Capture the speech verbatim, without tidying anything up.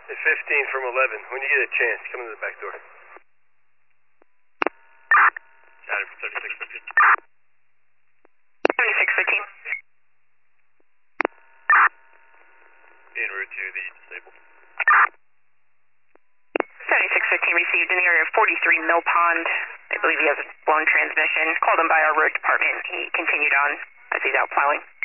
fifteen from eleven. When you get a chance, come to the back door. Got it from thirty-six fifteen. thirty-six fifteen. En route to the disabled. seventy-six fifteen received in the area of forty-three Mill Pond. I believe he has a blown transmission. Called him by our road department. He continued on as he's out plowing.